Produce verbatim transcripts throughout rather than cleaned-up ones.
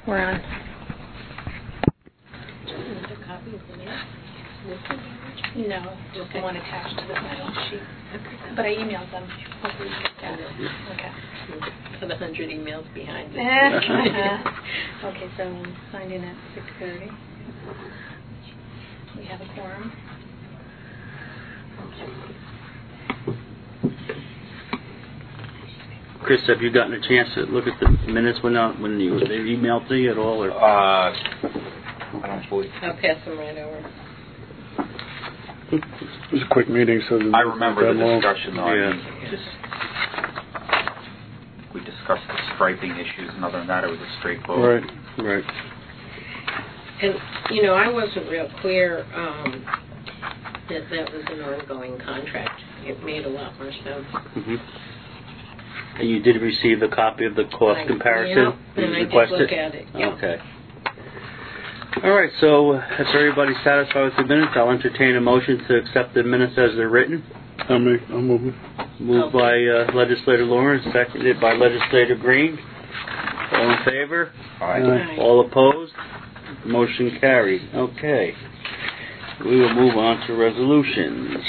We're on. Another copy of the minutes? No, just the one attached to the final sheet. But I emailed them. Hopefully you got it. Okay. For the hundred emails behind it. Okay, so I'm signed in at six thirty. We have a quorum. Chris, have you gotten a chance to look at the minutes when uh, when you, they emailed to you at all? Or? Uh, I don't believe. I'll pass them right over. It was a quick meeting, so I remember the long. discussion. Though. Yeah. I mean, just we discussed the striping issues, and other than that, it was a straight vote. Right, right. And you know, I wasn't real clear um, that that was an ongoing contract. It made a lot more sense. Mm-hmm. And you did receive a copy of the cost I, comparison? Yeah, and I did look at it. Yeah. Okay. All right, so if everybody's satisfied with the minutes, I'll entertain a motion to accept the minutes as they're written. I'll make, I'll move it. Moved by uh, Legislator Lawrence, seconded by Legislator Green. All in favor? Aye. Aye. All opposed? Motion carried. Okay. We will move on to resolutions.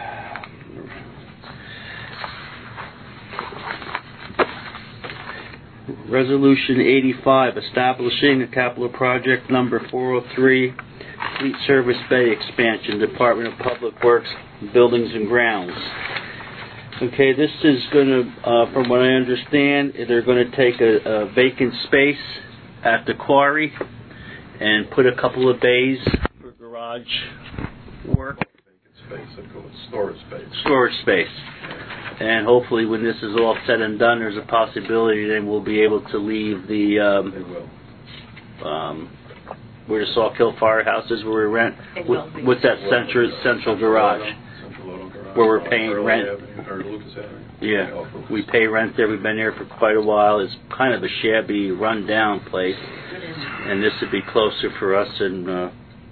Resolution eighty-five, establishing a capital project number four oh three, Fleet Service Bay Expansion, Department of Public Works, Buildings and Grounds. Okay, this is going to, uh, from what I understand, they're going to take a, a vacant space at the quarry and put a couple of bays for garage work. Vacant space, I call it storage space. Storage space. And hopefully when this is all said and done, there's a possibility then we'll be able to leave the, um, They will. um, where the Sawkill Firehouse is, where we rent, It with, will be. with that central, central garage. Central Auto Garage. Where we're paying Early rent. Avenue, or Lucas Avenue. Yeah, Off Lucas. we pay rent there. We've been there for quite a while. It's kind of a shabby, run-down place, It is. and this would be closer for us and uh,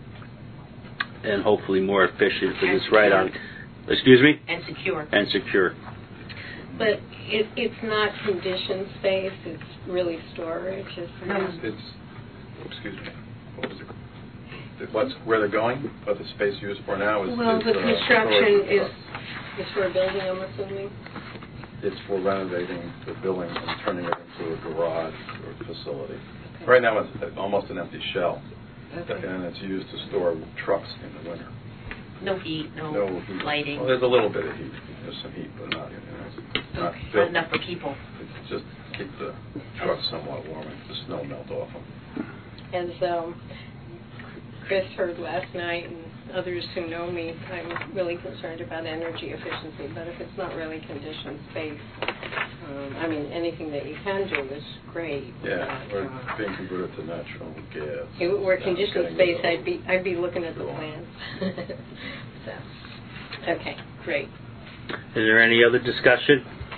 and hopefully more efficient because it's right on. Excuse me. And secure. And secure. But it, it's not conditioned space. It's really storage. It's not. It's, excuse me, what was it? What's, where they're going, what the space used for now is... Well, is, the uh, construction storage. is is for a building, I'm assuming. It's for renovating the building and turning it into a garage or facility. Right now it's almost an empty shell, Okay. and it's used to store trucks in the winter. No heat, no, No heat. lighting. Well, there's a little bit of heat. There's some heat, but not, you know, it's not Okay. built. Not enough for people. It's just keep the trucks somewhat warm and the snow melt off them. As um, Chris heard last night, and others who know me, I'm really concerned about energy efficiency. But if it's not really conditioned space, um, I mean, anything that you can do is great. Yeah, but, we're uh, being converted to natural gas. If it were Now conditioned it's space, getting I'd be I'd be looking at the plans. So, okay, great. Is there any other discussion?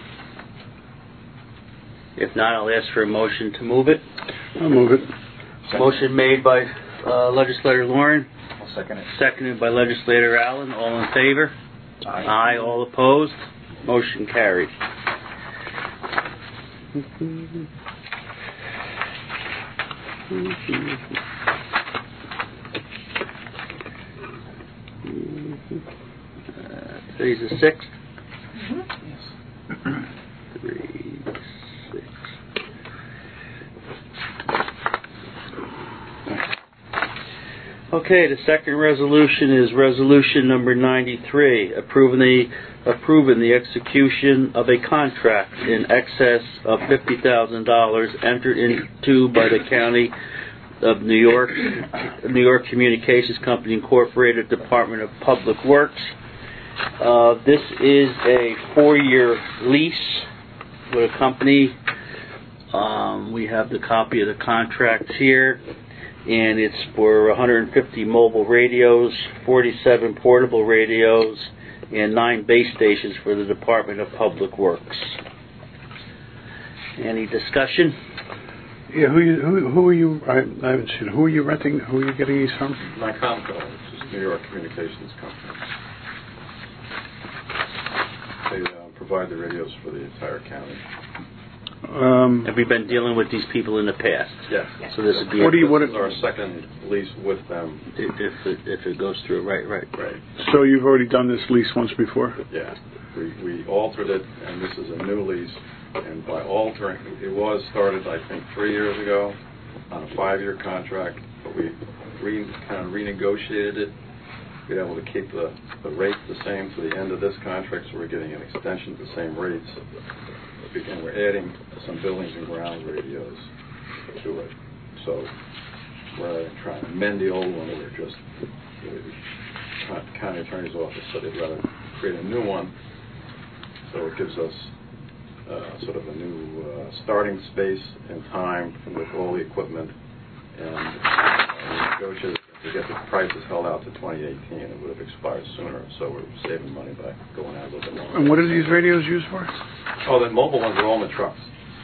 If not, I'll ask for a motion to move it. I'll move it. Motion made by uh, Legislator Lauren, I'll second it. seconded by Legislator Allen. All in favor? Aye. Aye. All opposed? Motion carried. Uh, today's the sixth. Three, six. Okay, the second resolution is resolution number ninety-three, approving the approving the execution of a contract in excess of fifty thousand dollars entered into by the County of New York, New York Communications Company Incorporated, Department of Public Works. Uh, this is a four-year lease with a company. Um, we have the copy of the contract here. And it's for one hundred fifty mobile radios, forty-seven portable radios, and nine base stations for the Department of Public Works. Any discussion? Yeah, who you, who who are you? I, I haven't seen. Who are you renting? Who are you getting these from? NICOMCO, which is New York Communications Company. They uh, provide the radios for the entire county. Um, Have we been dealing with these people in the past? Yes. So this would be What do you- This what is it- our second lease with them. if if it, if it goes through. Right, right. Right. so you've already done this lease once before? Yeah. We, we altered it, and this is a new lease. And by altering, it was started, I think, three years ago on a five-year contract, but we re, kind of renegotiated it. We were able to keep the, the rates the same to the end of this contract, so we're getting an extension of the same rates. And we're adding some buildings and ground radios to it. So rather than trying to amend the old one, we're just, the county attorney's office said they'd rather create a new one. So it gives us uh, sort of a new uh, starting space and time with all the equipment. And uh, we negotiated to get the prices held out to twenty eighteen. It would have expired sooner, so we're saving money by going out a little bit longer. And what are these radios used for? Oh, the mobile ones are all in the trucks.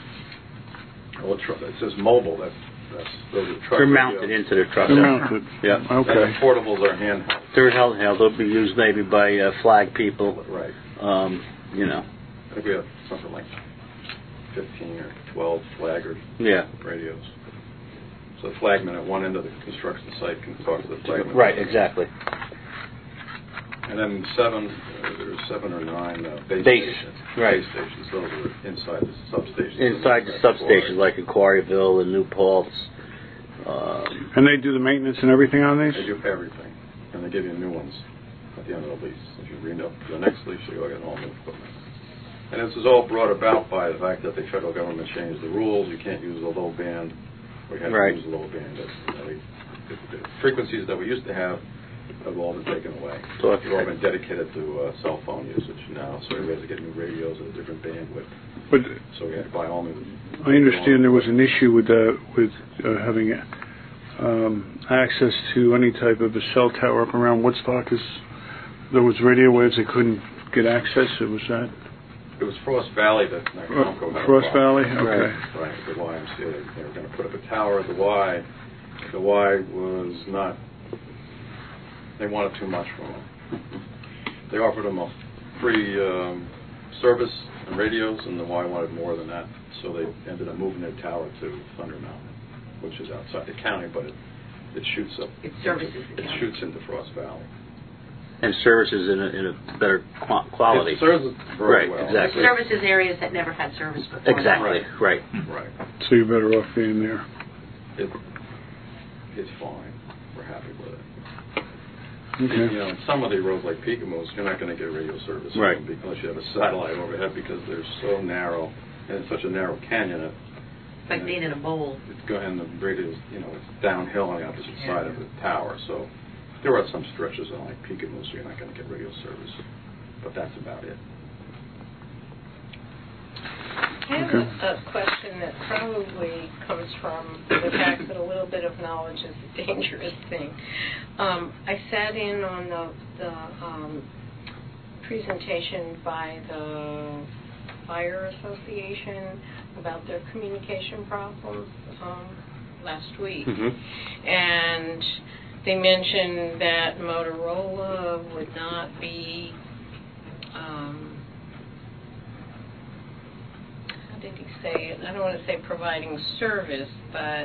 All the tru- it says mobile. That's, that's those are truck They're mounted radios. into the truck. They're mounted. Yeah. And Okay. the portables are handheld. They're handheld. They'll be used maybe by uh, flag people. Right. Um, you know. I think we have something like fifteen or twelve flagger Yeah. radios. So the flagman at one end of the construction site can talk to the flagman. Right. Exactly. And then seven, uh, there's seven or nine uh, base, Base, stations. right. Base stations. Those are inside the substations. Inside the substations, like in Quarryville and New Paltz. Um, And they do the maintenance and everything on They these? do everything, and they give you new ones at the end of the lease. If you read up the next lease, you go get all new equipment. And this is all brought about by the fact that the federal government changed the rules. You can't use the low band. We have Right. to use the low band. That's, you know, the, the frequencies that we used to have have all been taken away. So They've all been dedicated to uh, cell phone usage now, so we have to get new radios at a different bandwidth. But So we had to buy all new. I understand there was an issue with uh, with uh, having um, access to any type of a cell tower up around Woodstock. Is there was radio waves they couldn't get access? It was that It was Frost Valley that uh, Frost Valley. Okay. Right, right, the Y M C A. They, they were going to put up a tower at the Y. The Y was not, they wanted too much from them. They offered them a free um, service and radios, and the Y wanted more than that. So they ended up moving their tower to Thunder Mountain, which is outside the county, but it, it shoots up. It services the It county. shoots into Frost Valley. and services in a, in a better qu- quality. It serves it very Right, well. exactly. Services areas that never had service before. Exactly, right. Right. So you're better off being there. It, it's fine. We're happy with it. Okay. You know, in some of the roads like Peekamos, you're not going to get radio service Right. because you have a satellite overhead because they're so narrow and it's such a narrow canyon. It, It's like being in a bowl. it's going and the radio's, you know, it's downhill on the opposite Yeah. side of the tower. So there are some stretches on like Peekamos where you're not going to get radio service, but that's about it. I have a, a question that probably comes from the fact that a little bit of knowledge is a dangerous thing. Um, I sat in on the, the um, presentation by the Fire Association about their communication problems um, last week. Mm-hmm. And they mentioned that Motorola would not be um, did he say? I don't want to say providing service, but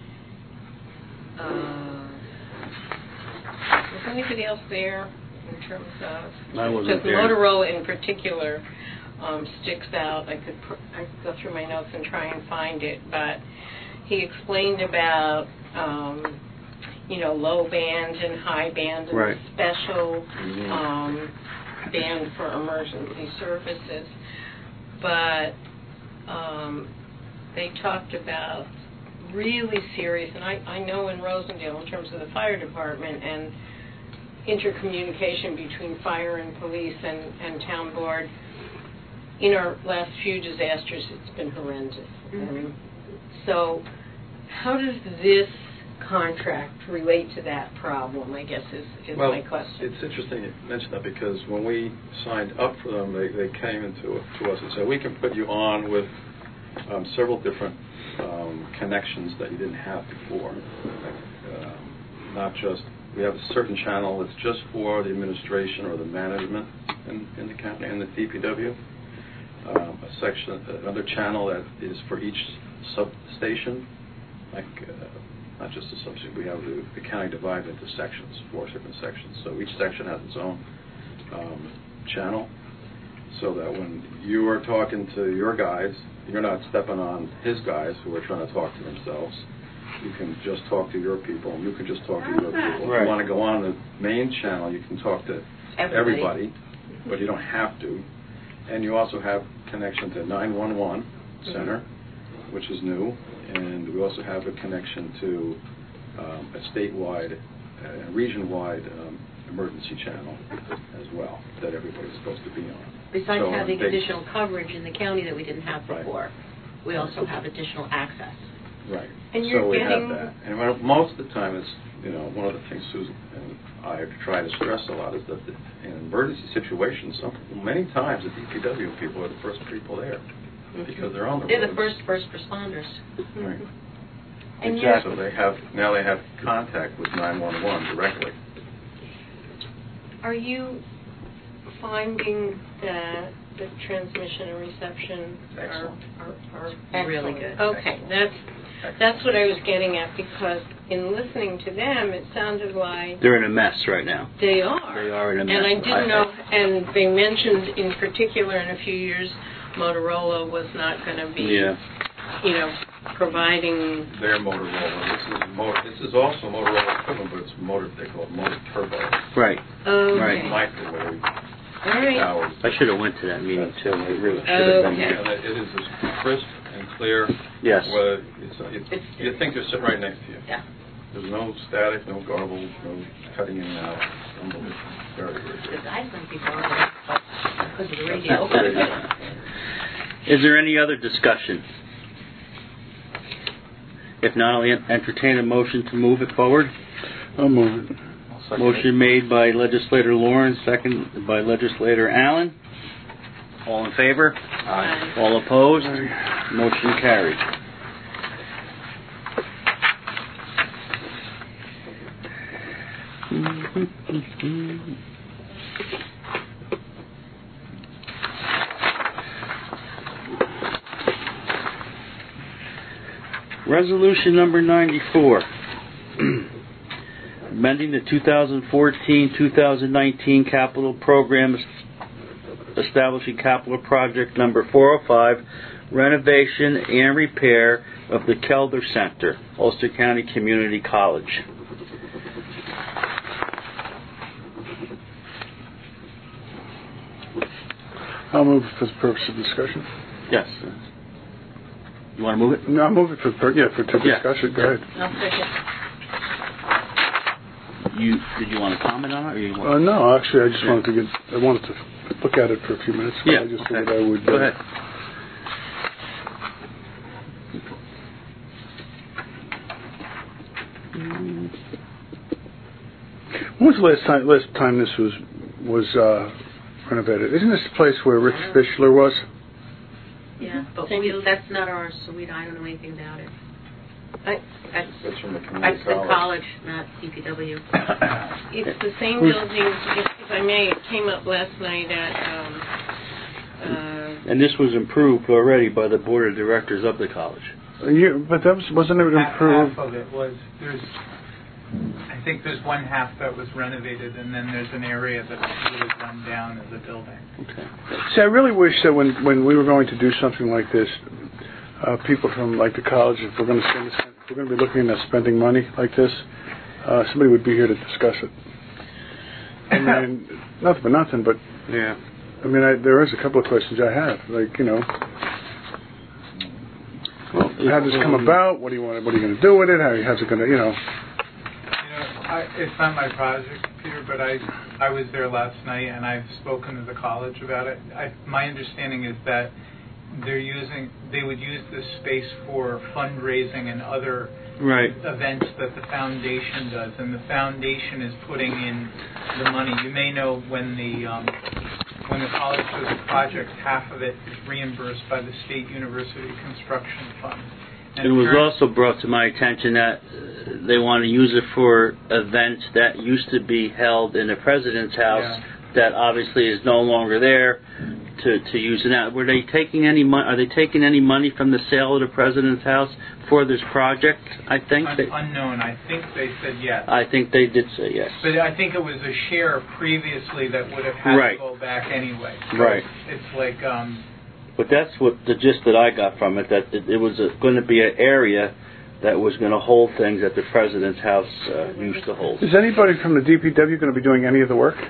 uh, was anybody else there in terms of? I wasn't Because there. Motorola in particular um, sticks out. I could pr- I could go through my notes and try and find it, but he explained about um, you know low band and high band and Right. special um, band for emergency services, but Um, they talked about really serious, and I, I know in Rosendale in terms of the fire department and intercommunication between fire and police and, and town board, in our last few disasters it's been horrendous. Mm-hmm. And so how does this contract relate to that problem, I guess is, is well, my question. It's interesting you mentioned that because when we signed up for them, they, they came into to us and said, we can put you on with um, several different um, connections that you didn't have before. Um, not just, we have a certain channel that's just for the administration or the management in, in the county and the D P W. um, a section, another channel that is for each substation, like uh, not just a substation. We have the, the county divided into sections, four different sections. So each section has its own um, channel, so that when you are talking to your guys, you're not stepping on his guys who are trying to talk to themselves. You can just talk to your people, and you can just talk to your people. Right. If you want to go on the main channel, you can talk to Everybody. everybody, but you don't have to. And you also have connection to nine one one Center, mm-hmm. which is new, and we also have a connection to um, a statewide, uh, region-wide um, emergency channel as well that everybody's supposed to be on. Besides So, having they, additional coverage in the county that we didn't have Right. before, we also have additional access. Right. And you're so we getting- have that. And when- most of the time, it's, you know, one of the things Susan and I try to stress a lot is that the, in emergency situations, some many times the D P W people are the first people there because they're on the They're roads. the first first responders. Right. And Exactly. So they have now they have contact with nine one one directly. Are you finding that the transmission and reception are, Excellent. are, are Excellent. Really good. Okay, that's that's what I was getting at, because in listening to them, it sounded like They're in a mess right now. they are. They are in a mess. And I didn't know, and they mentioned in particular in a few years, Motorola was not going to be, Yeah. you know, providing. Their Motorola. This is mo- this is also Motorola equivalent, but it's motor. They call it motor turbo. Right. Okay. Right. Microwave All right. towers. I should have went to that meeting too. I really should have been Okay. there. And it is as crisp and clear. Yes. Well, it's, it's, you think they're sitting right next to you. Yeah. There's no static, no garble, no cutting in and out. Unbelievable. Very, very good. Because I think people are because of the radio. Is there any other discussion? If not, I'll en- entertain a motion to move it forward. I'll move it. Motion made by legislator Lawrence, second by legislator Allen. All in favor? Aye. All opposed? Motion carried. Resolution number ninety-four. Amending the two thousand fourteen two thousand nineteen capital program, establishing capital project number four oh five, renovation and repair of the Kelder Center, Ulster County Community College. I'll move it for the purpose of discussion. Yes. You want to move it? No, I'll move it for the pur- yeah for to Yeah. discussion. Go ahead. I'll second. You did you want to comment on it, or you want? Uh, no, actually, I just Yeah. wanted to get I wanted to look at it for a few minutes. but Yeah, I just okay. figured I would. Go uh, ahead. When was the last time last time this was was uh, renovated? Isn't this the place where Rich Fischler was? Yeah, but we, that's not ours, so we I don't know anything about it. I, That's, That's from the community that's the college. college, not D P W. it's the same building, just if I may, it came up last night at, um, uh, And this was improved already by the board of directors of the college. Uh, you, but that was wasn't it Half, improved? half of it was, there's, I think there's one half that was renovated, and then there's an area that's really run down as a building. Okay. See, I really wish that when when we were going to do something like this, uh, people from like the college, if we're going to spend, if we're going to be looking at spending money like this, uh, somebody would be here to discuss it. I mean, nothing but nothing, but Yeah. I mean, I, there is a couple of questions I have, like you know, Well, how does this come about? What do you want? What are you going to do with it? How how's it going to, you know? You know, I, it's not my project, Peter, but I I was there last night, and I've spoken to the college about it. I, my understanding is that they're using, they would use this space for fundraising and other Right. events that the foundation does, and the foundation is putting in the money. You may know when the um, when the college does a project, half of it is reimbursed by the State University Construction Fund. And It was current- also brought to my attention that uh, they want to use it for events that used to be held in the president's house Yeah. that obviously is no longer there. to, to use it now. Were they taking any money? Are they taking any money from the sale of the president's house for this project? I think Un- they, unknown. I think they said yes. I think they did say yes. But I think it was a share previously that would have had Right. to go back anyway. So Right. It's like, um, But that's what the gist that I got from it, that it, it was going to be an area that was going to hold things that the president's house uh, used to hold. Is anybody from the D P W going to be doing any of the work?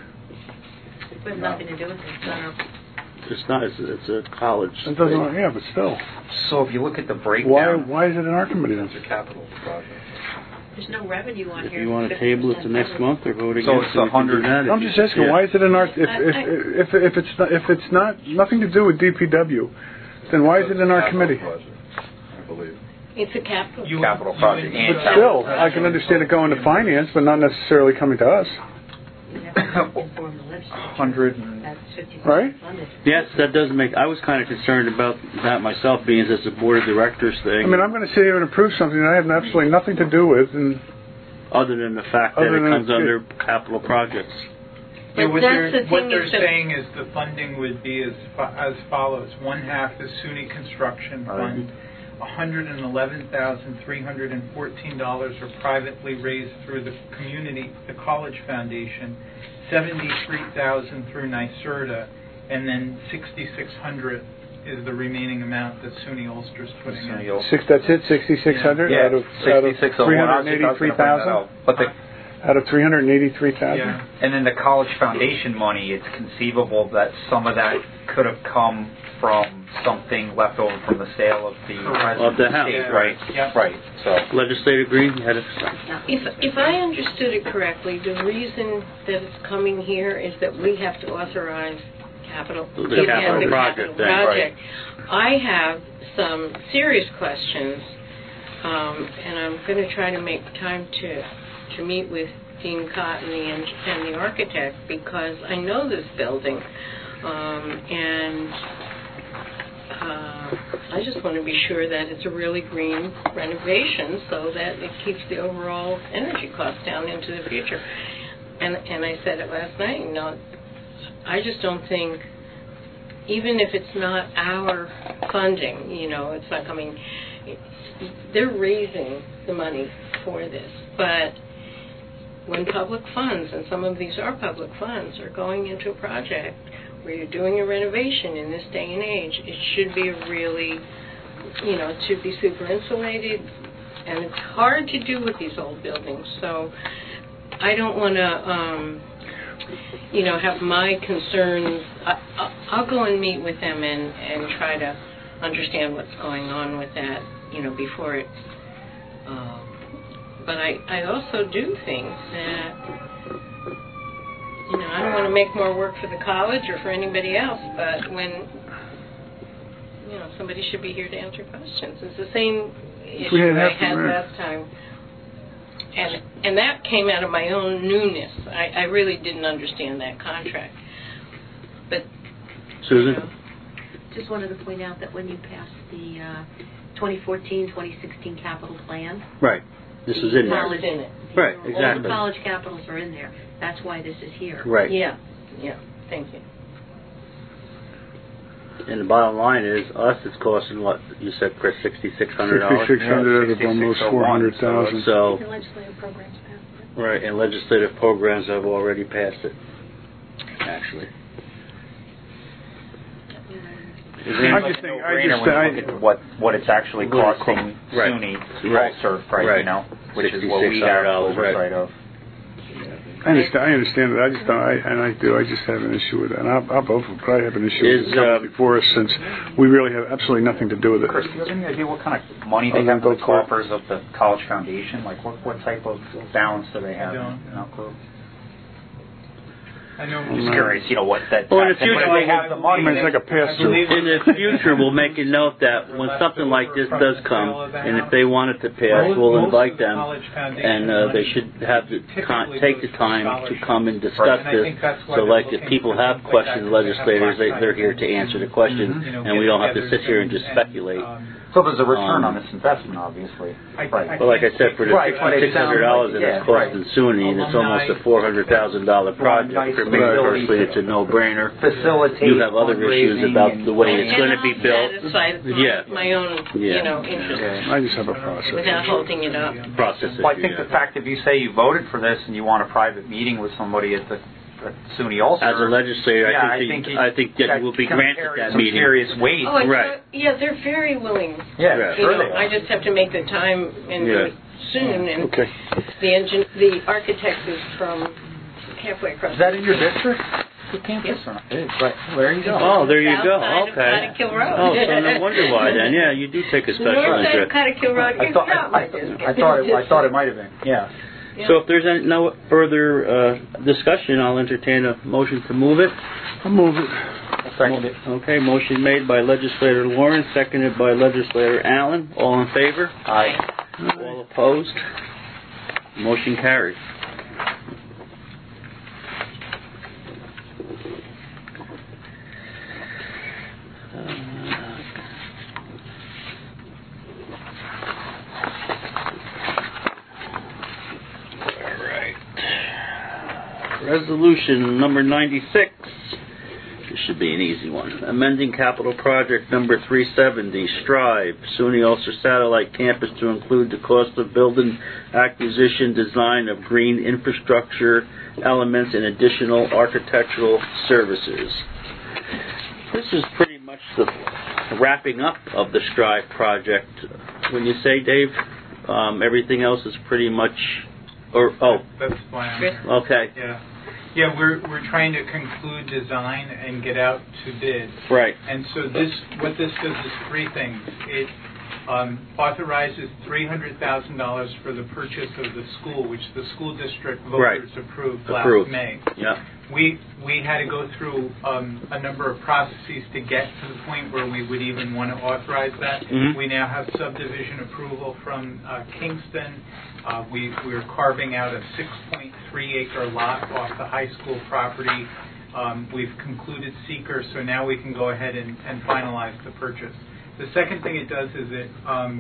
We have nothing to do with it. It's not our- It's not. It's, it's a college. It doesn't. Yeah, but still. So if you look at the Why? breakdown, Why is it in our committee then? It's a capital project. There's no revenue on If here. you want to table it to next month or vote against So it's it, we a can do hundred- that if I'm you- just asking, yeah. why is it in our? If if I- if, if it's not if it's not nothing to do with D P W, then why is it in our Capital committee? project, I believe. It's a capital. you, Capital you project would- and But still, I can understand it going to finance, but not necessarily coming to us, We have to inform the legislature. hundred and That's fifty percent right? funded. Yes, that does make. I was kind of concerned about that myself, being as a board of directors thing. I mean, I'm going to sit here and approve something that I have absolutely nothing to do with, and other than the fact that Other it than comes it- under capital projects. Yeah, But what that's they're, the what thing they're is that- saying is the funding would be as fo- as follows: one half the SUNY Construction Fund, one hundred and eleven thousand three hundred and fourteen dollars are privately raised through the community, the College Foundation, seventy-three thousand through NYSERDA, and then sixty-six hundred is the remaining amount that SUNY Ulster's putting in. six. That's it, sixty-six hundred Yeah, out of out of sixty-six oh three one. I hundred was just- I was eighty-three gonna bring that thousand. up. But the Out of three hundred eighty-three thousand. Yeah. and then the college foundation money, it's conceivable that some of that could have come from something left over from the sale of the Of the house. estate, right? Yeah. Right. So Legislator Green, you had a If if I understood it correctly, the reason that it's coming here is that we have to authorize capital. The and capital the project capital thing, project. I have some serious questions, um, and I'm going to try to make time to to meet with Dean Cotton and, and the architect, because I know this building, um, and uh, I just want to be sure that it's a really green renovation so that it keeps the overall energy costs down into the future. And and I said it last night, you know, I just don't think, even if it's not our funding, you know, it's not coming, they're raising the money for this. But when public funds, and some of these are public funds, are going into a project where you're doing a renovation in this day and age, it should be a really, you know, it should be super insulated, and it's hard to do with these old buildings. So I don't want to, um, you know, have my concerns. I, I- I'll go and meet with them and, and try to understand what's going on with that, you know, before it. Uh, but I, I also do think that, you know, I don't want to make more work for the college or for anybody else, but when, you know, somebody should be here to answer questions. It's the same issue didn't I have to, had right. last time. And and that came out of my own newness. I, I really didn't understand that contract. But, Susan? you know, Just wanted to point out that when you passed the uh, twenty fourteen twenty sixteen capital plan, Right. This is in there. college, in it. Right, all the exactly. college capitals are in there. That's why this is here. Right. Yeah, yeah, thank you. And the bottom line is, us, it's costing what you said, Chris, sixty-six hundred dollars. Sixty-six hundred out of almost four hundred thousand. So, The legislative programs passed it. right, and legislative programs have already passed it. Actually. I just think I no-brainer just when I, you look at what what it's actually What it's costing Right. SUNY Right. Ulster, right? Right. You know, which is what we sixty-six hundred have dollars, right. oversight of. I understand. I understand it. I just don't. I, and I do. I just have an issue with that. And I'll, I'll both probably have an issue Is, with the company uh, before us, since we really have absolutely nothing to do with it. Chris, do you have any idea what kind of money they Other have than in the go for it. coffers of the College Foundation? Like, what what type of balance do they have? I don't. No clue. I know. I'm just curious, you know, what that. Well, in the that- future, they have the money. I mean, it's like a pass-through. In the future, we'll make a note that when something like this does come, and if they want it to pass, we'll invite them, and uh, they should have the con- take the time to come and discuss this. So, like, if people have questions, legislators, they, they're here to answer the questions, and we don't have to sit here and just speculate. So there's a return Um, on this investment, obviously. I- Right. I- Well, like I said, for the Right, but it six hundred dollars sounds that like- it's yeah, costing SUNY, and it's almost a four hundred thousand dollar project. Nice For me facility personally, to it's a no-brainer. Facilitate You have other issues fundraising about and- the way it's And going to be I'm built. satisfied with Yeah. my own, Yeah. you know, interests I just have a process. without holding it up. Process Well, I issue, think yeah. the fact if you say you voted for this and you want a private meeting with somebody at the at SUNY also. As a legislator, yeah, I think, you- the, I think that you will be can granted carry that some meeting. serious weight. Oh, I Right. thought- yeah, they're very willing. Yeah, Yeah. You sure know, they are. I just have to make the time and do Yeah. it soon. And Okay. the engine, the architect is from halfway across. Is that in your district? The campus Yes. or not? It is, right. Well, there you go. Oh, there you South go. side of Okay. Cottikill Road. Oh, so no wonder why then. Yeah, you do take a The special north side of interest. Cottikill Road I is thought, not I, my I, district. I thought it, I thought it might have been. Yeah. Yeah. So if there's any, no further uh, discussion, I'll entertain a motion to move it. I'll move it. I'll second it. Okay, motion made by Legislator Lawrence, seconded by Legislator Allen. All in favor? Aye. All opposed? Motion carries. All right. Resolution number ninety-six. This should be an easy one. Amending capital project number three seventy, Strive, SUNY Ulster Satellite Campus to include the cost of building acquisition, design of green infrastructure elements, and additional architectural services. This is pretty much the wrapping up of the Strive project. When you say, Dave, um, everything else is pretty much, or, oh, That's fine. okay, Yeah. Yeah, we're we're trying to conclude design and get out to bid. right, And so this, what this does is three things. It um, authorizes three hundred thousand dollars for the purchase of the school, which the school district Right. voters approved last approved. May. Yeah, We we had to go through um, a number of processes to get to the point where we would even want to authorize that. Mhm. We now have subdivision approval from uh, Kingston. Uh, we we're carving out a six point three acre lot off the high school property. Um, we've concluded seeker, so now we can go ahead and, and finalize the purchase. The second thing it does is it um,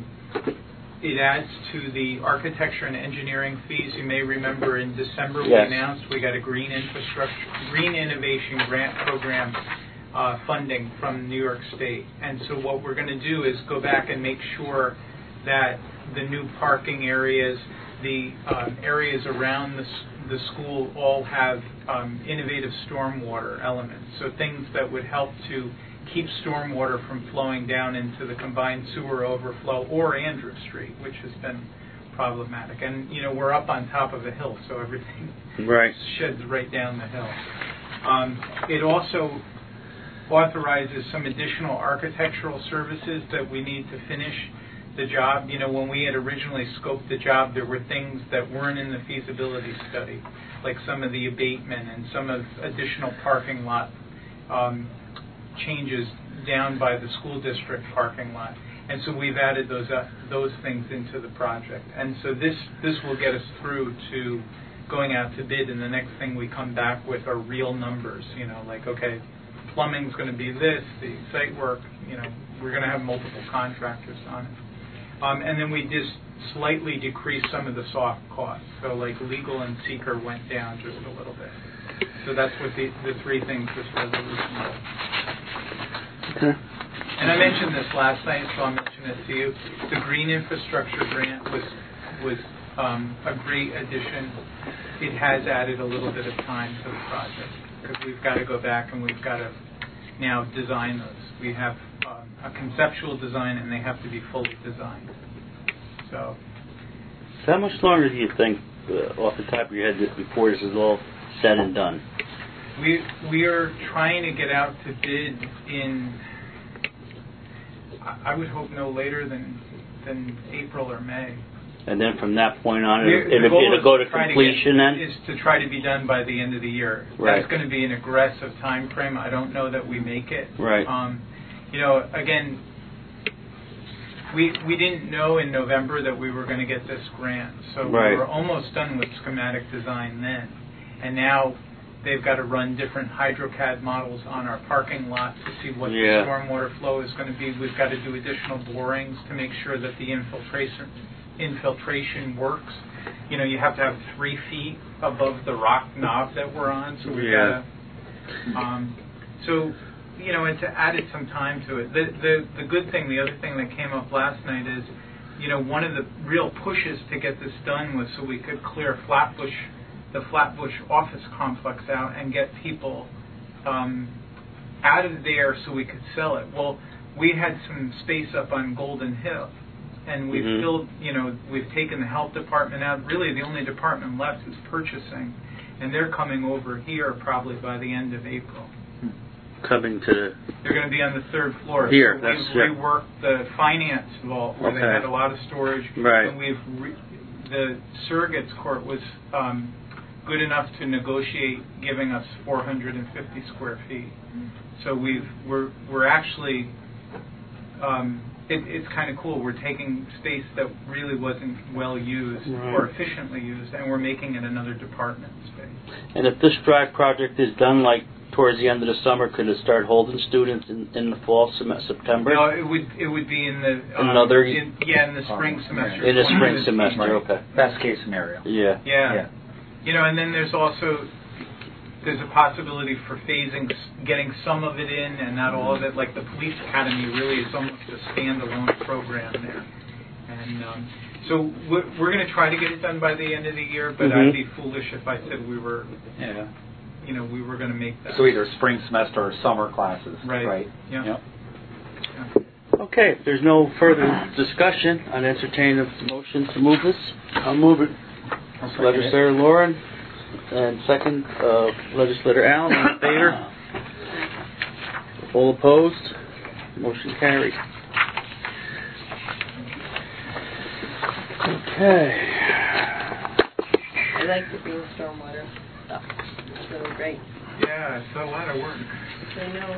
it adds to the architecture and engineering fees. You may remember in December we Yes. announced we got a green infrastructure, green innovation grant program uh, funding from New York State. And so what we're going to do is go back and make sure that the new parking areas, the um, areas around the, s- the school all have um, innovative stormwater elements. So things that would help to keep stormwater from flowing down into the combined sewer overflow or Andrew Street, which has been problematic. And, you know, we're up on top of a hill, so everything right. sheds right down the hill. Um, it also authorizes some additional architectural services that we need to finish the job. You know, when we had originally scoped the job, there were things that weren't in the feasibility study, like some of the abatement and some of additional parking lot um, changes down by the school district parking lot. And so we've added those uh, those things into the project. And so this this will get us through to going out to bid, and the next thing we come back with are real numbers, you know, like, okay, plumbing's going to be this, the site work, you know, we're going to have multiple contractors on it. Um, and then we just slightly decreased some of the soft costs. So like legal and seeker went down just a little bit. So that's what the, the three things this resolution does. Okay. And I mentioned this last night, so I'll mention it to you. The green infrastructure grant was was um, a great addition. It has added a little bit of time to the project because we've got to go back and we've got to now design those. We have um, a conceptual design and they have to be fully designed. So So how much longer do you think, uh, off the top of your head, this before this is all said and done? we we are trying to get out to bid in, I I would hope no later than than April or May. And then from that point on, We're- it'll, the goal it'll is go to try completion get, then? Is to try to be done by the end of the year. Right. That's going to be an aggressive time frame. I don't know that we make it. Right. Um, you know, again, we we didn't know in November that we were going to get this grant, so Right. we were almost done with schematic design then, and now they've got to run different HydroCAD models on our parking lot to see what Yeah. the stormwater flow is going to be. We've got to do additional borings to make sure that the infiltration infiltration works. You know, you have to have three feet above the rock knob that we're on, so we've Yeah. got to. Um, so, you know, and to added some time to it. The, the the good thing, the other thing that came up last night is, you know, one of the real pushes to get this done was so we could clear Flatbush, the Flatbush office complex out and get people um, out of there so we could sell it. Well, we had some space up on Golden Hill, and we've Mhm. filled, you know, we've taken the health department out. Really, the only department left is purchasing, and they're coming over here probably by the end of April. Coming to the... They're going to be on the third floor. Here, So that's- we've yeah. reworked the finance vault where they Okay. had a lot of storage. Right. And we've re- the surrogates court was um, good enough to negotiate giving us four hundred fifty square feet. So we've we're we're actually um, it, it's kind of cool. We're taking space that really wasn't well used Right. or efficiently used, and we're making it another department space. And if this drive project is done, like, towards the end of the summer, could it start holding students in, in the fall semester, September? No, it would it would be in the um, Another- in, yeah in the spring semester. In the twenty spring fifteen. semester, okay. Best case scenario. Yeah. Yeah. Yeah. You know, and then there's also there's a possibility for phasing, s- getting some of it in and not all of it. Like the police academy really is almost a standalone program there, and um, so we're, we're going to try to get it done by the end of the year. But Mhm. I'd be foolish if I said we were, Yeah. you know, we were going to make that. So either spring semester or summer classes. Right. Right. Yeah. Yep. Okay, if there's no further discussion, I'd entertain a motion to move this. I'll move it. Legislator Lauren, and second, uh, Legislator Allen, all in favor? All opposed? Motion carried. Okay. I like the green stormwater stuff. It's really great. Yeah, it's a lot of work. I know.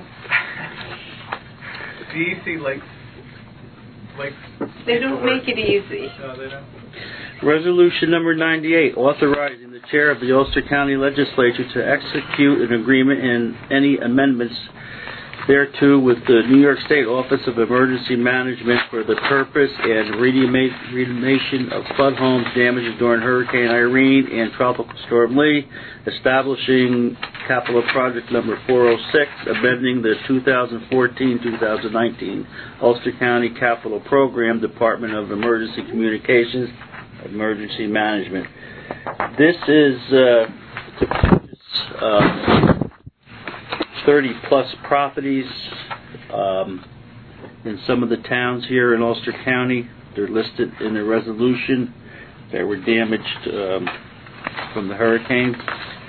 D E C likes likes. They don't make it easy. No, they don't. Resolution number ninety-eight, authorizing the chair of the Ulster County Legislature to execute an agreement and any amendments thereto with the New York State Office of Emergency Management for the purpose and remediation remediation of flood homes damaged during Hurricane Irene and Tropical Storm Lee, establishing capital project number four oh six, amending the two thousand fourteen to two thousand nineteen Ulster County Capital Program, Department of Emergency Communications, Emergency Management. This is uh, to purchase uh, thirty plus properties um, in some of the towns here in Ulster County. They're listed in the resolution that were damaged um, from the hurricane.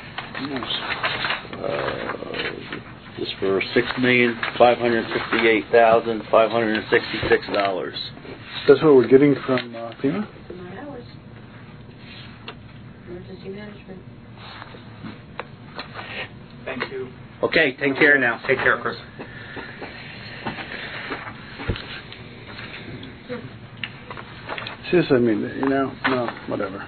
Uh, this for six million five hundred fifty-eight thousand five hundred sixty-six dollars. That's what we're getting from uh, FEMA? Not ours. Emergency management. Thank you. Okay, take care now. Take care, Chris. It's just, I mean, you know, no, whatever.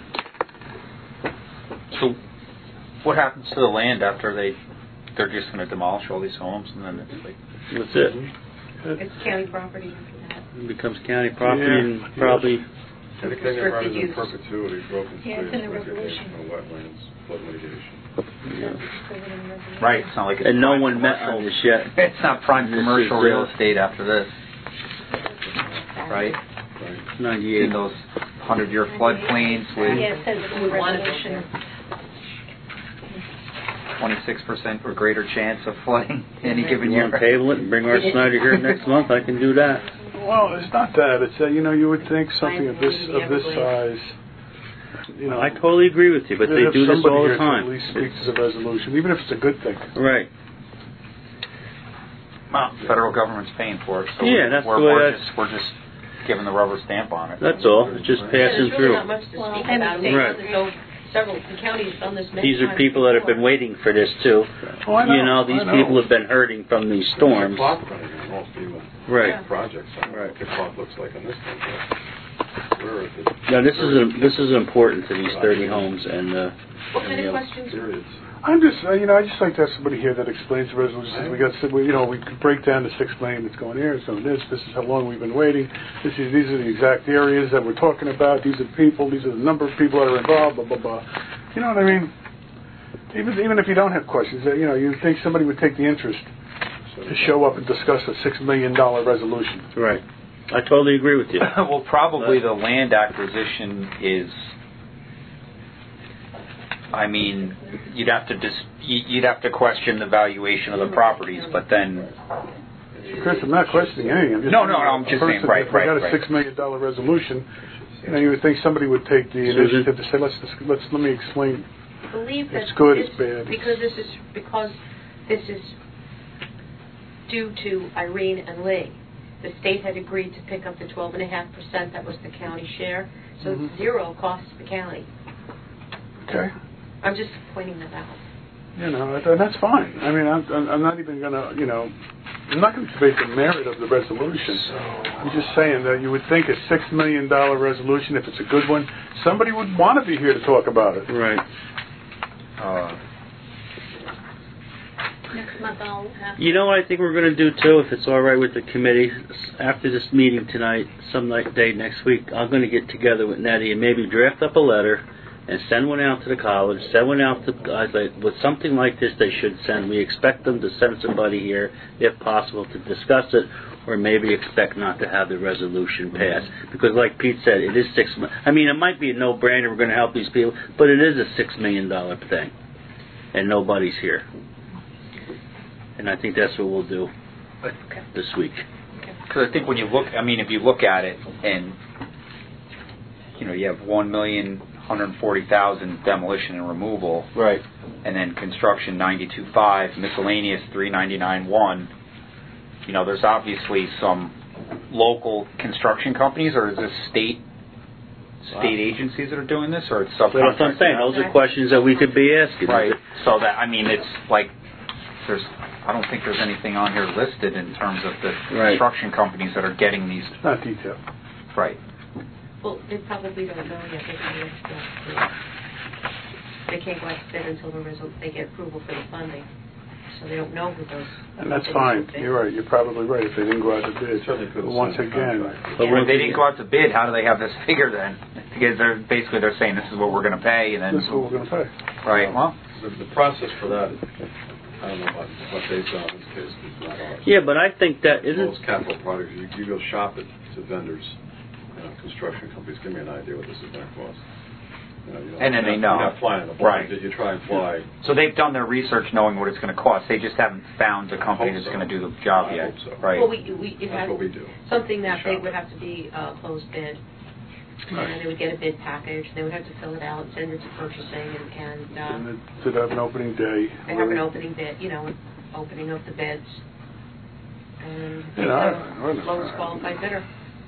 So, what happens to the land after they they're just going to demolish all these homes and then it's like That's it. It's county property after that. It becomes county property Yeah. and probably... Anything that runs Restricted in use. perpetuity, broken space, Yeah, it's in the recreation, resolution. or wetlands, flood mitigation. Yeah. right. It's not like it's And no prime one met commercial. on this yet. It's not prime This commercial is, uh, real estate after this, right? Right. ninety-eight. In those hundred-year floodplains with Yeah, it says it's in the resolution. twenty-six percent or greater chance of flooding any given You year. want to table it and bring Art Snyder here next month? I can do that. Well, it's not that. It's that, you know, you would think something of this of this size, you know, I totally agree with you, but they'd they have do this somebody all here the to time. at least speak to the resolution, even if it's a good thing. Right. Well, federal government's paying for it, so Yeah, that's we're, the way we're that's- just we're just giving the rubber stamp on it. That's all. It's just Yeah, passing there's really through. not much to speak Well, about. and- Right. There's no, several, the county's done this many These are times people that have been before. waiting for this too. Oh, I know. You know, these I know. people have been hurting from these storms. There's a clock running on all FEMA Right. projects. I don't know Right. what the clock looks like on this one, but where is it? Now this is a, this is important to these thirty homes and uh, What kind and of the- questions? Periods. I'm just, uh, you know, I just like to have somebody here that explains the resolution. Says we got, some- we- you know, we could break down the six million that's going here, it's going this. This is how long we've been waiting. This is, these are the exact areas that we're talking about. These are people. These are the number of people that are involved. Blah blah blah. You know what I mean? Even even if you don't have questions, uh, you know, you think somebody would take the interest to show up and discuss a six million dollar resolution. Right. I totally agree with you. Well, probably the land acquisition is. I mean, you'd have to dis- you'd have to question the valuation of the properties, but then. Chris, I'm not questioning anything. I'm just No, no, no, I'm just saying, right, if right, we got a right. six million dollar resolution, you know, you would think somebody would take the Susan? initiative to say, let's dis- let's let me explain. I believe that It's good, this, it's bad. because this is because this is due to Irene and Lee. The state had agreed to pick up the twelve and a half percent that was the county share, so Mhm. it's zero cost to the county. Okay. I'm just pointing that out. You know, and that's fine. I mean, I'm, I'm I'm not even going to, you know, I'm not going to debate the merit of the resolution. I'm just saying that you would think a six million dollar resolution, if it's a good one, somebody would want to be here to talk about it. Right. Uh, Next month I'll have. You know what I think we're going to do too, if it's all right with the committee, after this meeting tonight, some night day next week, I'm going to get together with Nettie and maybe draft up a letter and send one out to the college, send one out to guys like, with something like this they should send. We expect them to send somebody here, if possible, to discuss it, or maybe expect not to have the resolution passed. Because like Pete said, it is six months. I mean, it might be a no-brainer, we're going to help these people, but it is a six million dollar thing, and nobody's here. And I think that's what we'll do Okay. this week. Because I think when you look, I mean, if you look at it, and you know, you have one million one hundred forty thousand demolition and removal, Right. and then construction ninety-two five, miscellaneous three ninety-nine one. You know, there's obviously some local construction companies, or is this state state agencies that are doing this, or it's That's what I'm subcontractors? saying. Those are questions that we could be asking. Right. So that, I mean, it's like there's. I don't think there's anything on here listed in terms of the Right. construction companies that are getting these. It's not detailed. Right. Well, they probably don't know yet. They can't go out to bid. They can't go out to bid until the result, they get approval for the funding. So they don't know who those. And that's bids fine. will be. You're right. You're probably right. If they didn't go out to bid, Certainly could have once signed a again, contract. But But when when they didn't go out to bid, how do they have this figure then? Because they're basically they're saying this is what we're going to pay, and then this is what we're going to pay. right. Well, The, the process for that, I don't know what, what they've done in this case, is not ours. Yeah, but I think that isn't. Most capital projects, you, you go shop it to vendors, you know, construction companies, give me an idea what this is going to cost. You know, you don't- And then they you're know. not- You're not flying the Right. blind. Did you try and fly? so they've done their research, knowing what it's going to cost. They just haven't found a company hope that's so. going to do the job I yet. hope so. Right. Well, we, we, it That's has what we do. something that they Shop would it. have to be uh, closed bid. And they would get a bid package, they would have to fill it out, send it to purchasing, and, and And uh, it did have an opening day. they have an opening bid, you know, opening of the bids. And You know, I- the I- lowest qualified bidder.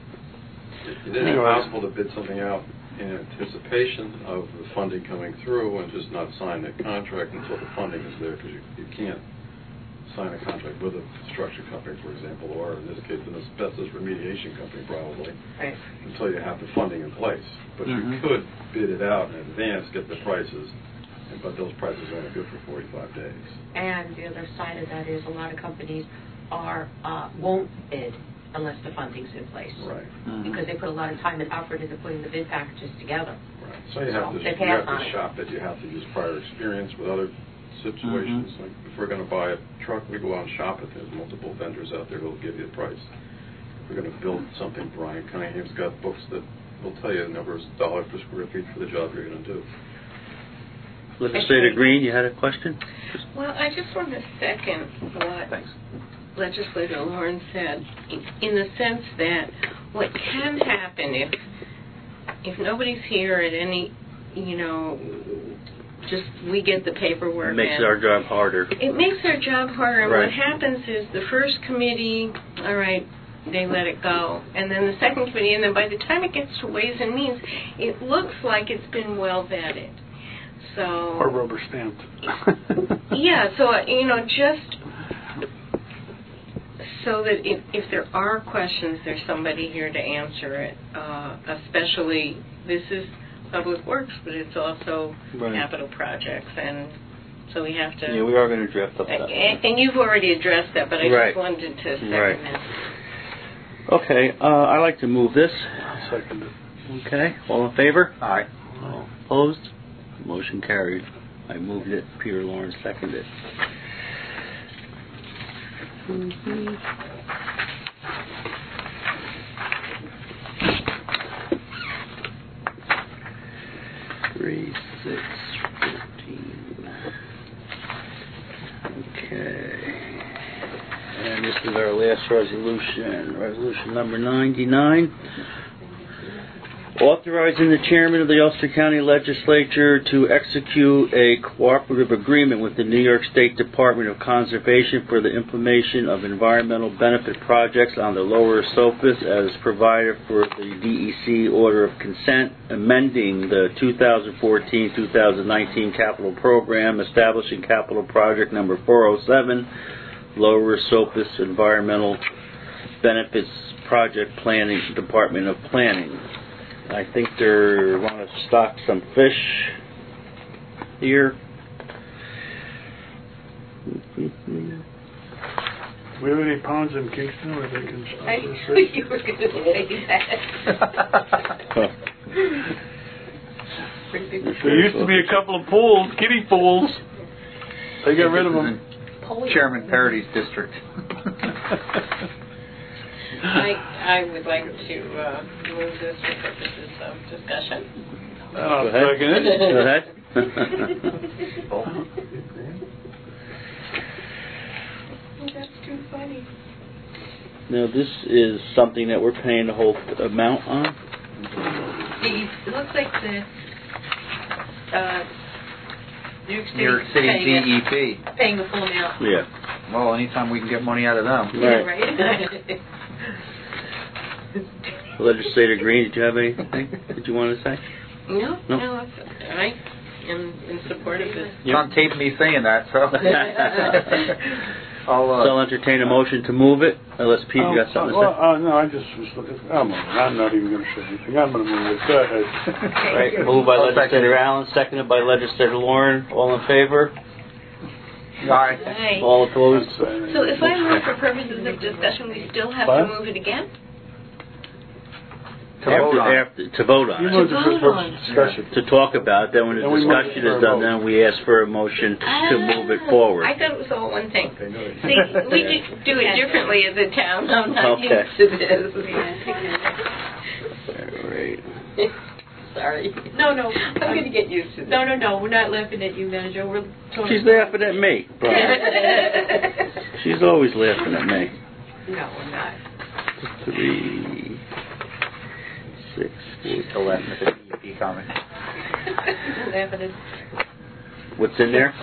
It is Anyway. possible to bid something out in anticipation of the funding coming through and just not sign the contract until the funding is there, because you, you can't sign a contract with a construction company, for example, or in this case, an asbestos remediation company, probably, Right. until you have the funding in place. But Mhm. you could bid it out in advance, get the prices, and- but those prices are only good for forty-five days. And the other side of that is a lot of companies are, uh, won't bid unless the funding's in place. Right. Mhm. Because they put a lot of time and effort into putting the bid packages together. Right. So you have So to, they you pass have on to it. shop it, you have to use prior experience with other situations. Mm-hmm. Like if we're going to buy a truck, we go out and shop it. There's multiple vendors out there who will give you a price. If we're going to build something, Brian Cunningham's got books that will tell you the number of dollars per square feet for the job you're going to do. Legislator Green, you had a question? Well, I just want to second what Thanks. Legislator Lawrence said, in- in the sense that what can happen if if nobody's here at any, you know, just we get the paperwork It makes in. our job harder. It makes our job harder. And Right. what happens is the first committee, all right, they let it go. And then the second committee, and then by the time it gets to Ways and Means, it looks like it's been well vetted. So, Or rubber stamped. yeah, so, uh, you know, just so that if, if there are questions, there's somebody here to answer it. Uh, especially, this is Public Works, but it's also Right. capital projects. And so we have to... Yeah, we are going to draft up that. And, and you've already addressed that, but I Right. just wanted to second Right. that. Okay, uh, I'd like to move this. Second it. Okay, all in favor? Aye. All opposed? Motion carried. I moved it. Peter Lawrence seconded. Mm-hmm. Three, six, fourteen. Okay. And this is our last resolution, resolution number ninety-nine. Authorizing the chairman of the Ulster County Legislature to execute a cooperative agreement with the New York State Department of Conservation for the implementation of environmental benefit projects on the lower Esopus as provided for the D E C Order of Consent, amending the two thousand fourteen to two thousand nineteen capital program, establishing capital project number four oh seven, Lower Esopus Environmental Benefits Project Planning, Department of Planning. I think they want to stock some fish here. We have any ponds in Kingston where they can stock I this knew fish? you were going to say that. There used to be a couple of pools, kiddie pools. They got rid of them. Chairman Parody's district. I, I would like to uh, move this for purposes of discussion. I'll Go ahead. second it. Go ahead. That's too funny. Now, this is something that we're paying the whole amount on? The- It looks like the uh, New York City, New York City paying, D E it- P. paying the full amount. Yeah. Well, anytime we can get money out of them. Yeah, Right. right? Legislator Green, did you have anything that you wanted to say? No, No. no, it's, I am in support of this. It's on tape me saying that, so. I'll, uh, So I'll entertain a motion to move it, unless Pete, you got Oh, something well, to say? uh, no, I just was looking. I'm, I'm not even going to say anything. I'm going to move it. Go ahead. Right, moved by I'll Legislator Allen, seconded by Legislator Lauren. All in favor? Aye. Right. All opposed? So if I move for purposes of discussion, we still have What? to move it again? To vote on it. After, to vote on You it. moved it for vote purpose on. of discussion. To talk about it, then when the And we moved discussion it for is a done, vote. then we ask for a motion to move it forward. I thought it was all one thing. Okay, no, they- See, we do- do it differently as a town. I'm not Okay. used to this. All right. Sorry. No, no. I'm going to get used to this. No, no, no. We're not laughing at you, Manager. We're totally. She's laughing at me. She's always laughing at me. No, we're not. Three, six, She's still laughing at the D E P comment. Laughing at. what's in there?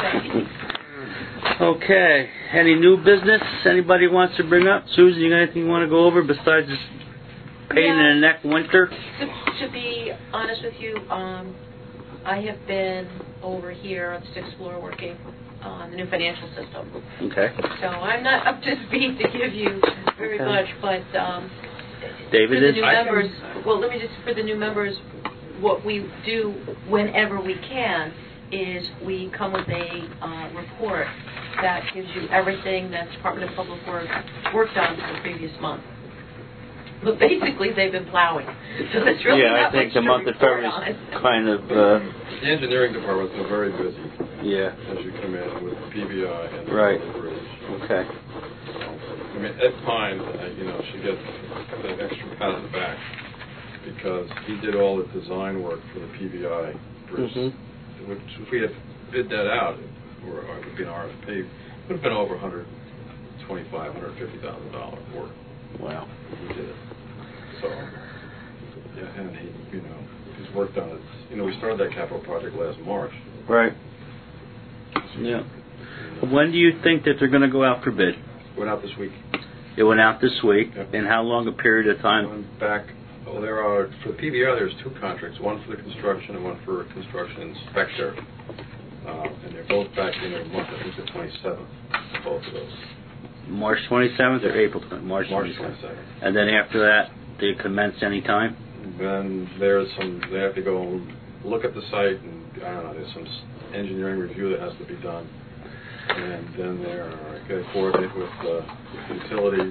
Okay. Any new business anybody wants to bring up? Susan, you got anything you want to go over besides this pain in the neck winter? To, to be honest with you, um, I have been over here on the sixth floor working on the new financial system. Okay. So I'm not up to speed to give you very Okay. much, but um, David for the is? new I members, well, let me just, for the new members, what we do whenever we can is we come with a uh, report that gives you everything that Department of Public Works worked on for the previous month. But basically, they've been plowing. So there's really yeah, not I think much the to month of report February is on. kind of, uh, The engineering department's been very busy yeah. as you come in with P B I and the Right. public bridge. Okay. I mean, Ed Pine, uh, you know, should get that extra pat on the back because he did all the design work for the P B I bridge. Mm-hmm. Which, if we had bid that out, or it would be an R F P, it would have been over one hundred twenty-five thousand dollars, one hundred fifty thousand dollars work. Wow. We did it. So, yeah, and he, you know, he's worked on it. You know, we started that capital project last March. Right. Yeah. When do you think that they're going to go out for bid? Went out this week. It went out this week. Yep. And how long a period of time? Went back. Oh, there are for the P B I. There's two contracts. One for the construction and one for a construction inspector. Uh, and they're both back in their month. I think the twenty-seventh. Both of those. March twenty-seventh or April twentieth? March March twenty-seventh. twenty-second. And then after that, they commence any time? Then there's some. They have to go look at the site, and I don't know. There's some engineering review that has to be done. And then they're going to coordinate with uh, utilities,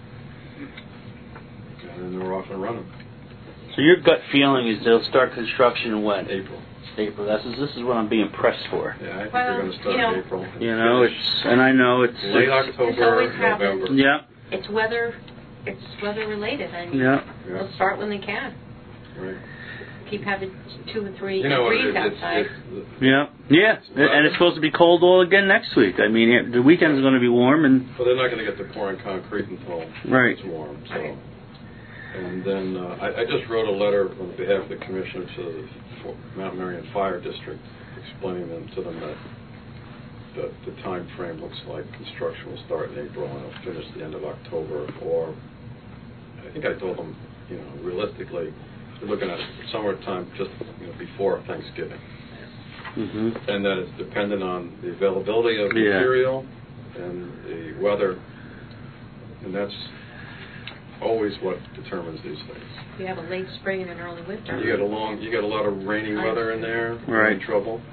and then they're off and running. So your gut feeling is they'll start construction when? April. April. That's this is what I'm being pressed for. Yeah, I think Well, they're going to start you know, in April. and You know, finish it's and I know it's late it's, It's October, always happened. November. yeah, It's weather, it's weather related, and yeah. Yeah, they'll start when they can. right. Keep having two or three You know, degrees it, it's, outside. it's, Yeah, yeah, and it's supposed to be cold all again next week. I mean, it, the weekend's going to be warm, and well, they're not going to get to pouring concrete until Right. it's warm. So, Right. and then uh, I, I just wrote a letter on behalf of the commissioner to the Fort Mount Marion Fire District, explaining them to them that the, the time frame looks like construction will start in April and it'll finish the end of October, or I think I told them, you know, realistically, we're looking at summertime just you know, before Thanksgiving. hmm And that it's dependent on the availability of Yeah. material and the weather, and that's always what determines these things. You have a late spring and an early winter. You get a long, you get a lot of rainy weather in there, you're Right. in trouble.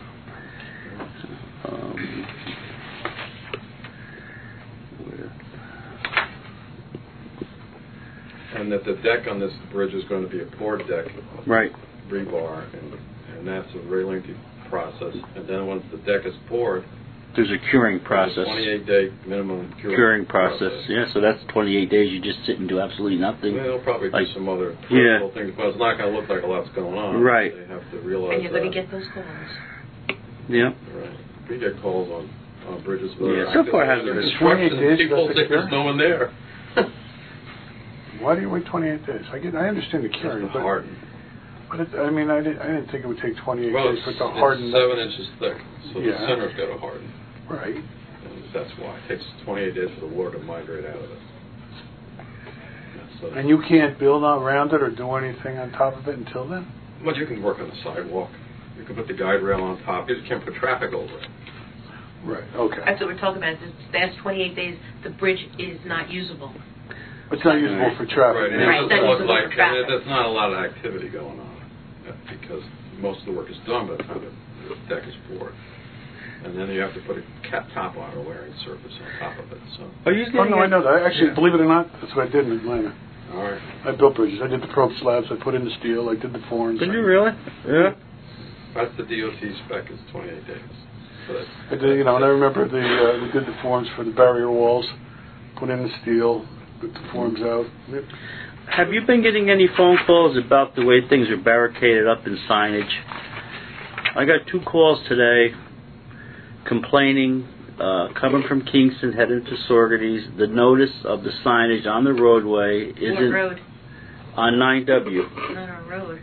um, And that the deck on this bridge is going to be a poured deck, right. rebar, and and that's a very lengthy process. And then once the deck is poured, There's a curing there's a process. twenty-eight day minimum curing, Curing process. Yeah, so that's twenty-eight days. You just sit and do absolutely nothing. They'll probably do Like- some other Yeah. peripheral things, but it's not going to look like a lot's going on. Right. They have to realize And you're going that. to get those calls. Yeah. Right. We get calls on, on bridges that Yeah, are so active far it under hasn't been- construction, twenty-eight days, people that's think secure? there's no one there. Why do you wait twenty-eight days? I get, I understand the Just curing, to but, harden. but it, I mean, I didn't, I didn't think it would take twenty-eight Well, days it's, for it to it's harden. seven inches thick, so Yeah. the center's got to harden. Right. And that's why it takes twenty-eight days for the water to migrate out of it. Yeah, so And you can't build on around it or do anything on top of it until then? But you can work on the sidewalk. You can put the guide rail on top. You just can't put traffic over it. Right. Okay. That's what we're talking about. Is the last twenty-eight days, the bridge is not usable. It's not usable for traffic. Right. And Right, it that doesn't look is like for traffic. there's not a lot of activity going on uh, because most of the work is done by the time the deck is poured. And then you have to put a cap top on or wearing surface on top of it. So, Are you Oh, getting no, I a- know that. Actually, Yeah. believe it or not, that's what I did in Atlanta. all right. I built bridges. I did the probe slabs. I put in the steel. I did the forms. Did you really? Yeah. That's the D O T spec is twenty-eight days. So that's, I did, you know, and I remember the uh, we did the forms for the barrier walls, put in the steel, put the forms out. Yep. Have you been getting any phone calls about the way things are barricaded up in signage? I got two calls today complaining, uh, coming from Kingston, heading to Sorgerties. The notice of the signage on the roadway What isn't road? on nine W. Not our road.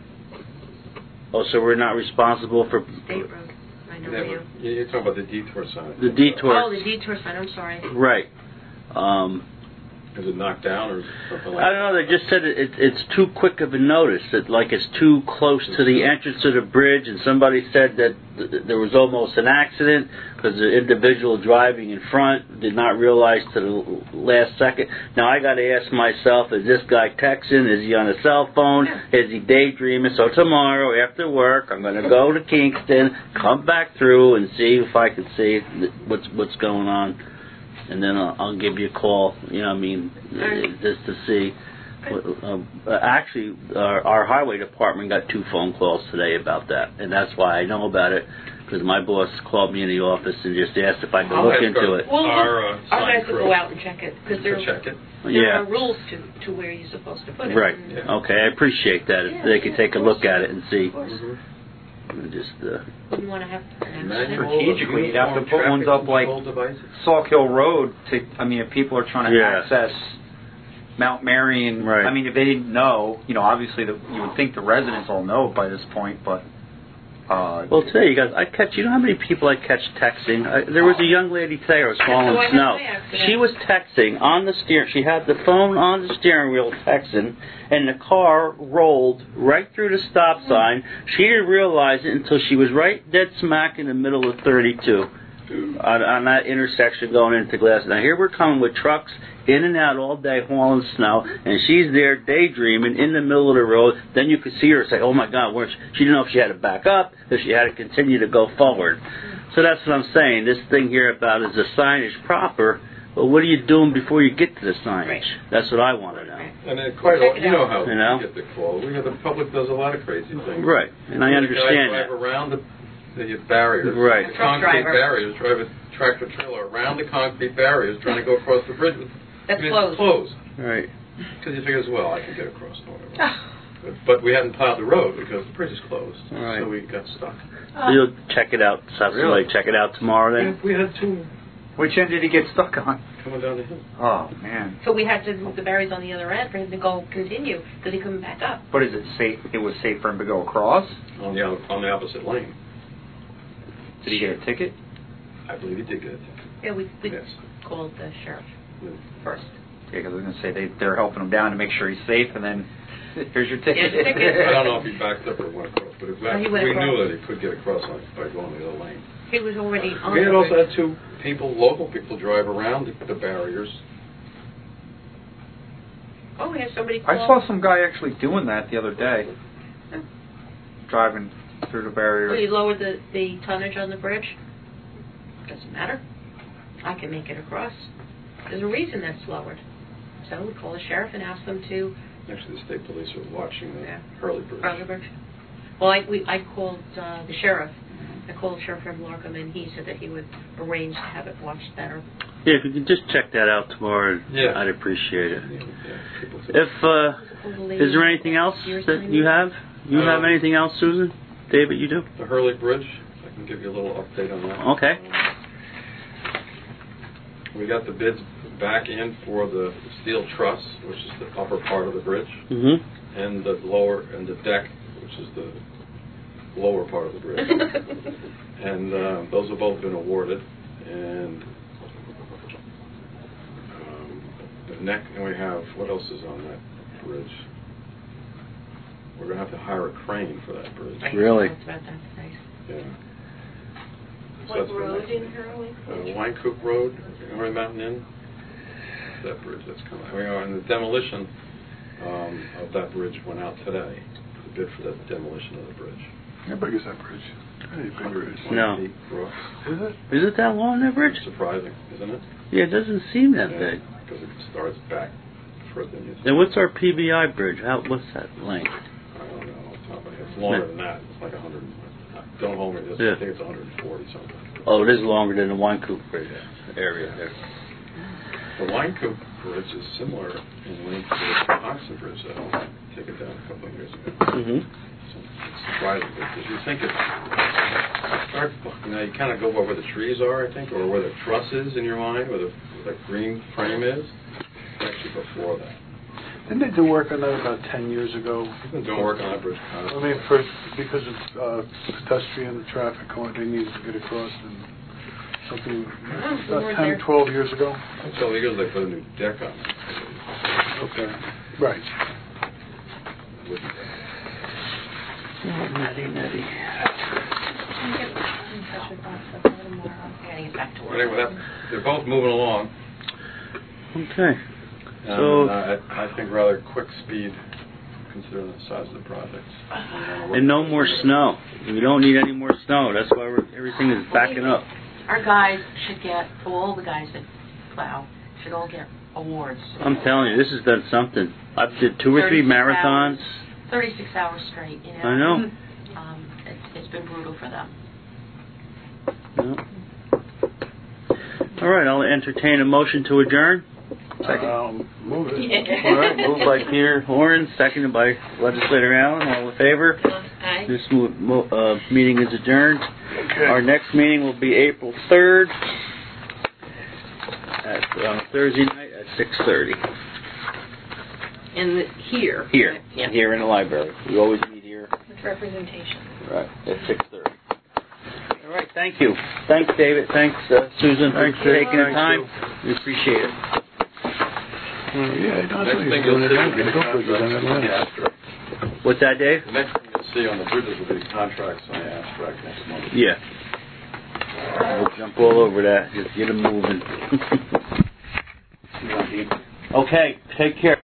Oh, so we're not responsible for State road. I know yeah, you. but you're talking about the detour sign. the detour. Oh, the detour sign. I'm sorry. Right. Um, Is it knocked down or something like I don't know. They just said it, it, it's too quick of a notice. That like it's too close to the entrance to the bridge, and somebody said that th- there was almost an accident because the individual driving in front did not realize to the l- last second. Now I got to ask myself: is this guy texting? Is he on a cell phone? Is he daydreaming? So tomorrow after work, I'm going to go to Kingston, come back through, and see if I can see th- what's what's going on. And then I'll, I'll give you a call, you know what I mean, uh, just to see. Uh, uh, actually, our, our highway department got two phone calls today about that, and that's why I know about it, because my boss called me in the office and just asked if I could I'll look ask into our- it. Well, Our, uh, our sign guys will crew. go out and check it because there, to check it. there Yeah. are rules to, to where you're supposed to put it. Right. And- Yeah. Okay, I appreciate that. If Yeah, they could yeah, take a of look course. at it and see. Of course. And Just, uh, Wouldn't want to have an Manual accident. Strategically, you'd have to uniform put ones up traffic like control devices. Sauk Hill Road to, I mean, if people are trying to Yeah. access Mount Marion, Right. I mean, if they didn't know, you know, obviously the, you would think the residents all know by this point, but, uh, well, today, you guys, I catch, you know how many people I catch texting? I, there was a young lady today who was Oh, hauling I had snow. my accident. She was texting on the steer. She had the phone on the steering wheel texting, and the car rolled right through the stop sign. She didn't realize it until she was right dead smack in the middle of thirty-two. on, on that intersection going into Glass. Now here we're coming with trucks in and out all day hauling snow, and she's there daydreaming in the middle of the road. Then you could see her say, oh my God, where she, she didn't know if she had to back up, if she had to continue to go forward. So that's what I'm saying. This thing here about is the signage proper, but what are you doing before you get to the signage? Right. That's what I want to know. And it quite, Check it you know out. how You know? we get the call. We have the public does a lot of crazy things. Right, and I The understand guy that. drive around the, the barriers, Right. the Truck concrete driver. barriers, drive a tractor trailer around the concrete barriers, trying to go across the bridge. With, That's I mean, closed. It's closed. Right. Because he figures, well, I can get across. No, whatever. but, but we hadn't plowed the road because the bridge is closed, Right. so we got stuck. So you'll check it out, have somebody check it out tomorrow then? We had two Which end did he get stuck on? coming down the hill. Oh, man. So we had to move the barriers on the other end for him to go continue because he couldn't back up. But is it safe? It was safe for him to go across? On the other, on the opposite lane. Did he get a ticket? I believe he did get it. Yeah, we, we Yes. called the sheriff Yeah. first. Yeah, because I was going to say they, they're helping him down to make sure he's safe, and then here's your ticket. Here's your ticket. I don't know if he backed up or went across, but if No, he that, went we across. knew that he could get across on, by going the other lane. He was already on We the had also bridge. had two people, local people, drive around the, the barriers. Oh, we had somebody call. I saw some guy actually doing that the other day, driving through the barrier. Well, you lowered the, the tonnage on the bridge. Doesn't matter. I can make it across. There's a reason that's lowered. So we call the sheriff and ask them to Actually, the state police are watching the Yeah. Hurley Bridge. cross the bridge. Well, I, we, I called uh, the sheriff. I called Sheriff Fred Larkham, and he said that he would arrange to have it watched better. Yeah, if you could just check that out tomorrow, Yeah. I'd appreciate it. Yeah, yeah, people say- If, uh, is there anything else that you have? You have Um, anything else, Susan? David, you do? The Hurley Bridge, I can give you a little update on that. Okay. We got the bids back in for the steel truss, which is the upper part of the bridge, Mm-hmm. and the lower, and the deck, which is the lower part of the bridge. And uh, those have both been awarded. And um, the neck, and we have, what else is on that bridge? We're going to have to hire a crane for that bridge. Right. Really? That's about that price. Yeah. So What that's been road next. in Hurley? Uh, Winecoop Road, Horry Mountain Inn. That bridge that's coming. I mean, and the demolition um, of that bridge went out today. The bid for the demolition of the bridge. How big is that bridge? Pretty big bridge. No. Feet across. Is it? Is it that long, that bridge? Surprising, isn't it? Yeah, it doesn't seem that Yeah, big. because it starts back further than you think. Then what's our P B I bridge? How, what's that length? I don't know. Off the top of my head. It's longer than that. It's like a hundred. Don't hold me to this. Yeah. I think it's one hundred forty something. Oh, it is longer than the Winecoop Bridge area there. The Winecoop Bridge is similar in length to the Oxon Bridge that I took it down a couple of years ago. Mm-hmm. So it's surprising because you think it's start, you know, you kind of go over where the trees are, I think, or where the truss is in your mind, where the, where the green frame is. It's actually before that. Didn't they do work on that about ten years ago? We've been doing work on that bridge. I mean, for because of uh, pedestrian traffic going, they needed to get across and something we about weren't ten, there. twelve years ago. Until years they put a new deck on it. Okay. Right. Nutty, nutty. I'll get in touch with Bob Sutton tomorrow. I gotta get back to work. Anyway, that, they're both moving along. Okay. And So- uh, I, I think rather quick speed, considering the size of the projects. And no more snow. We don't need any more snow. That's why we're, everything is backing up. Our guys should get, all the guys that plow, should all get awards. I'm telling you, this has done something. I did two or three thirty-six marathons. hours, thirty-six hours straight, you know. I know. Um, it's, it's been brutal for them. Yeah. All right, I'll entertain a motion to adjourn. Um, move it. All right, moved by Peter Horn, seconded by Legislator Allen. All in favor? Aye. This mo- mo- uh, meeting is adjourned. Okay. Our next meeting will be April third, at uh, Thursday night at six thirty. And the, here. Here, Yeah. here in the library. We always meet here. With representation. Right, at six thirty. All right, thank you. Thanks, David. Thanks, uh, Susan. Thanks for taking the Thank time. you. We appreciate it. Uh, yeah, I don't Next think thing he's you'll doing see it will be the now. Go figure contracts that on the out. abstract. What's that, Dave? The next thing you'll see on the bridges will be the contracts on the abstract next month. Yeah. Jump all over that. Just get them moving. Okay, take care.